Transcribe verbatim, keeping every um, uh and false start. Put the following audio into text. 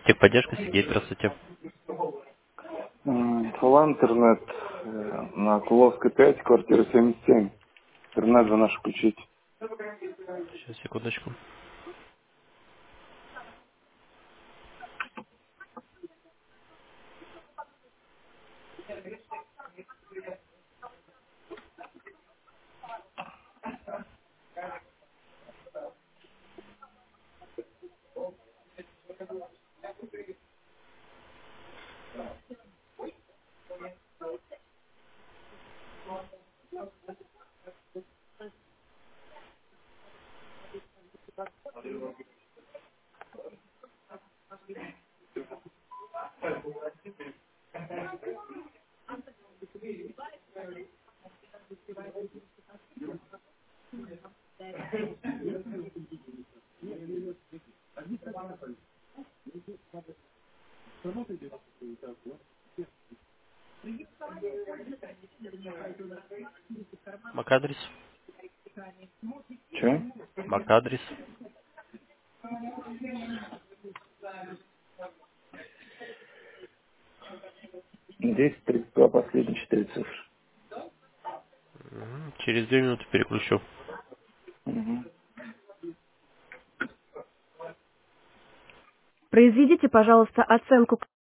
Техподдержка, Сергей, здравствуйте. М, Фала интернет э, на Куловской пять, квартира семьдесят семь. Интернет за наш включить. Сейчас, секундочку. Мак-адрес. Че? Мак-адрес. десять тридцать два, последние четыре цифры. Мгм. Через две минуты переключу. Мгм. Произведите, пожалуйста, оценку